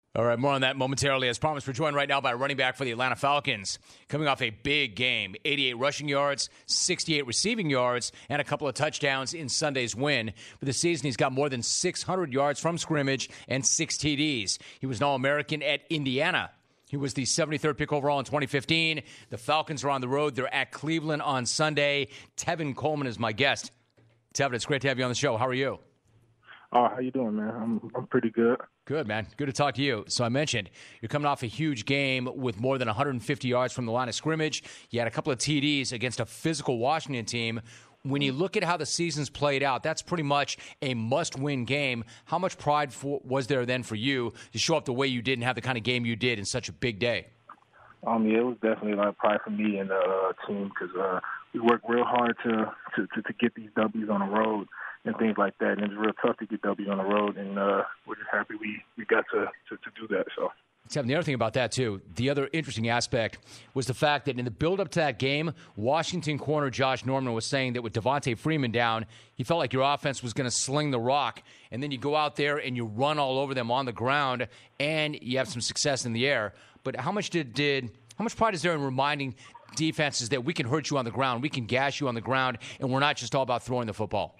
All right, more on that momentarily. As promised, we're joined right now by a running back for the Atlanta Falcons, coming off a big game, 88 rushing yards, 68 receiving yards, and a couple of touchdowns in Sunday's win. For the season, he's got more than 600 yards from scrimmage and 6 TDs. He was an All-American at Indiana. He was the 73rd pick overall in 2015. The Falcons are on the road. They're at Cleveland on Sunday. Tevin Coleman is my guest. Tevin, it's great to have you on the show. How are you? How you doing, man? I'm pretty good. Good, man. Good to talk to you. So I mentioned you're coming off a huge game with more than 150 yards from the line of scrimmage. You had a couple of TDs against a physical Washington team. When you look at how the season's played out, that's pretty much a must-win game. How much pride was there then for you to show up the way you did and have the kind of game you did in such a big day? Yeah, it was definitely a lot of pride for me and the team because we worked real hard to get these W's on the road and things like that. And it's real tough to get W's on the road, and we're just happy we got to do that. So. Tim, the other thing about that, too, the other interesting aspect was the fact that in the build-up to that game, Washington corner Josh Norman was saying that with Devontae Freeman down, he felt like your offense was going to sling the rock, and then you go out there and you run all over them on the ground, and you have some success in the air. But how much pride is there in reminding defenses that we can hurt you on the ground, we can gash you on the ground, and we're not just all about throwing the football?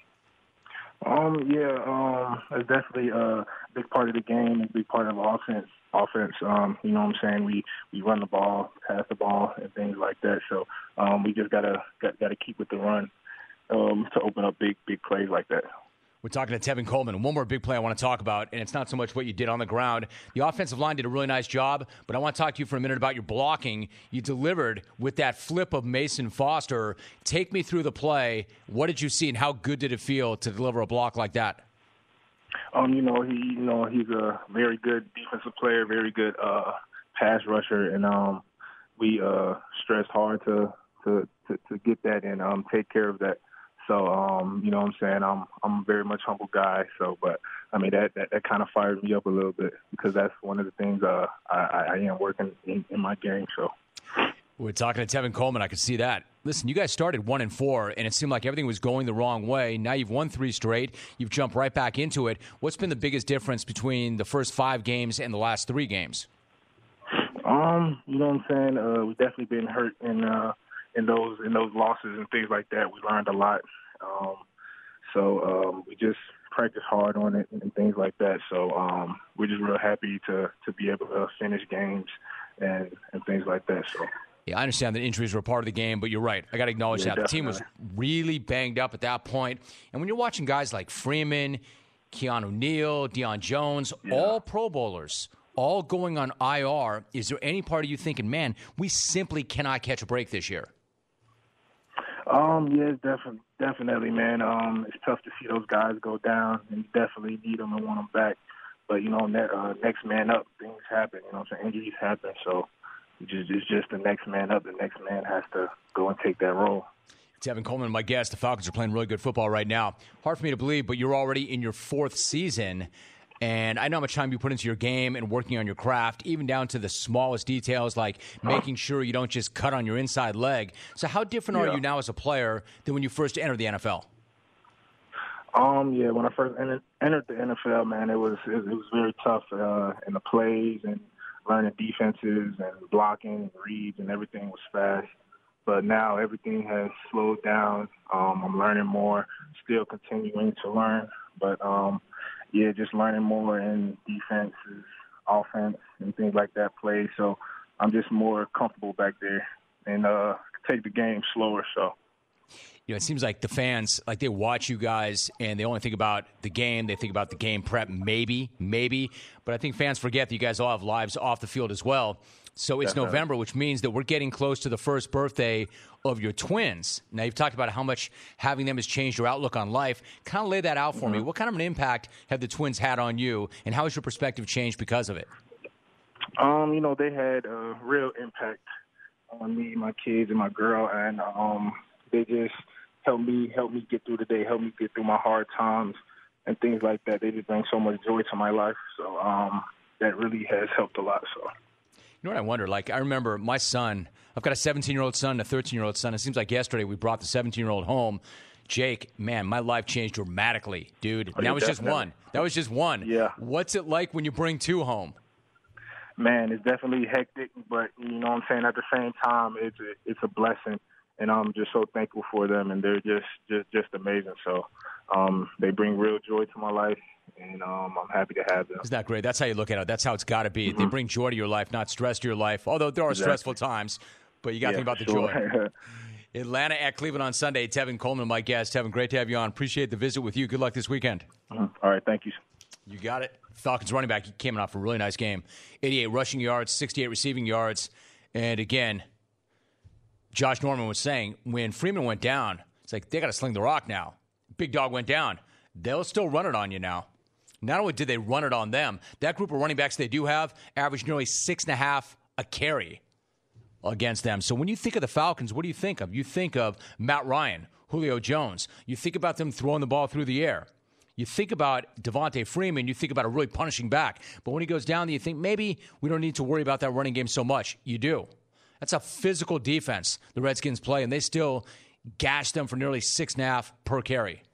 It's definitely a big part of the game, a big part of offense. You know what I'm saying? We run the ball, pass the ball, and things like that. So we just gotta keep with the run to open up big plays like that. We're talking to Tevin Coleman. One more big play I want to talk about, and it's not so much what you did on the ground. The offensive line did a really nice job, but I want to talk to you for a minute about your blocking. You delivered with that flip of Mason Foster. Take me through the play. What did you see, and how good did it feel to deliver a block like that? He's a very good defensive player, very good pass rusher, and we stressed hard to get that and take care of that. So, you know what I'm saying? I'm a very much humble guy. So, but I mean, that kind of fired me up a little bit because that's one of the things I am working in my game. So, we're talking to Tevin Coleman. I could see that. Listen, you guys started 1-4, and it seemed like everything was going the wrong way. Now you've won 3 straight. You've jumped right back into it. What's been the biggest difference between the first 5 games and the last 3 games? You know what I'm saying? We've definitely been hurt in those losses and things like that. We learned a lot. We just practice hard on it and things like that. So we're just real happy to be able to finish games and things like that. So. Yeah, I understand that injuries were a part of the game, but you're right. I got to acknowledge that. Definitely. The team was really banged up at that point. And when you're watching guys like Freeman, Keanu Neal, Deion Jones, all Pro Bowlers, all going on IR, is there any part of you thinking, man, we simply cannot catch a break this year? Definitely, man. It's tough to see those guys go down, and you definitely need them and want them back. But, next man up, things happen. Injuries happen. So it's just the next man up. The next man has to go and take that role. Tevin Coleman, my guest. The Falcons are playing really good football right now. Hard for me to believe, but you're already in your 4th season. And I know how much time you put into your game and working on your craft, even down to the smallest details like making sure you don't just cut on your inside leg. So how different are you now as a player than when you first entered the NFL? When I first entered the NFL, man, it was very tough in the plays and learning defenses and blocking and reads, and everything was fast. But now everything has slowed down. I'm learning more, still continuing to learn, but just learning more in defenses, offense, and things like that play. So I'm just more comfortable back there and take the game slower. So. It seems like the fans, they watch you guys and they only think about the game. They think about the game prep, maybe. But I think fans forget that you guys all have lives off the field as well. So it's November, which means that we're getting close to the first birthday of your twins. Now, you've talked about how much having them has changed your outlook on life. Kind of lay that out for me. What kind of an impact have the twins had on you, and how has your perspective changed because of it? They had a real impact on me, my kids, and my girl, and they just helped me get through the day, helped me get through my hard times and things like that. They just bring so much joy to my life. So that really has helped a lot. So. You know what I wonder? I remember my son, I've got a 17-year-old son and a 13-year-old son. It seems like yesterday we brought the 17-year-old home. Jake, man, my life changed dramatically, dude. And that was just one. Yeah. What's it like when you bring 2 home? Man, it's definitely hectic, but you know what I'm saying, at the same time, it's a blessing, and I'm just so thankful for them, and they're just amazing. So they bring real joy to my life, and I'm happy to have them. Isn't that great? That's how you look at it. That's how it's got to be. They bring joy to your life, not stress to your life, although there are stressful times, but you got to think about the joy. Atlanta at Cleveland on Sunday. Tevin Coleman, my guest. Tevin, great to have you on. Appreciate the visit with you. Good luck this weekend. All right, thank you. You got it. Falcons running back, he came off a really nice game. 88 rushing yards, 68 receiving yards. And again, Josh Norman was saying when Freeman went down, it's like they got to sling the rock now. Big Dog went down. They'll still run it on you now. Not only did they run it on them, that group of running backs they do have averaged nearly 6.5 a carry against them. So when you think of the Falcons, what do you think of? You think of Matt Ryan, Julio Jones. You think about them throwing the ball through the air. You think about Devontae Freeman, you think about a really punishing back. But when he goes down, you think maybe we don't need to worry about that running game so much. You do. That's a physical defense the Redskins play, and they still gash them for nearly 6.5 per carry.